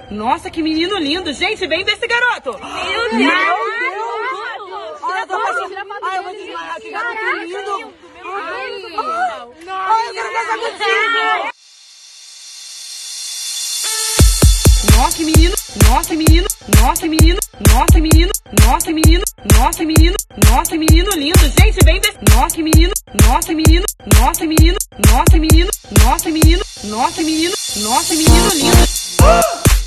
Nossa, que menino lindo. Gente, vem ver esse garoto. Meu Deus. Ai, eu tô passando. Ai, eu vou desmaiar. Que garoto lindo. Ai, eu quero casar contigo. Nossa, que menino. Nossa, menino. Nossa, menino. Nossa, menino. Nossa, menino. Nossa, menino. Nossa, menino lindo. Gente, vem ver. Nossa, menino. Nossa, menino. Nossa, menino. Nossa, menino. Nossa, menino. Nossa, menino. Nossa, menino lindo.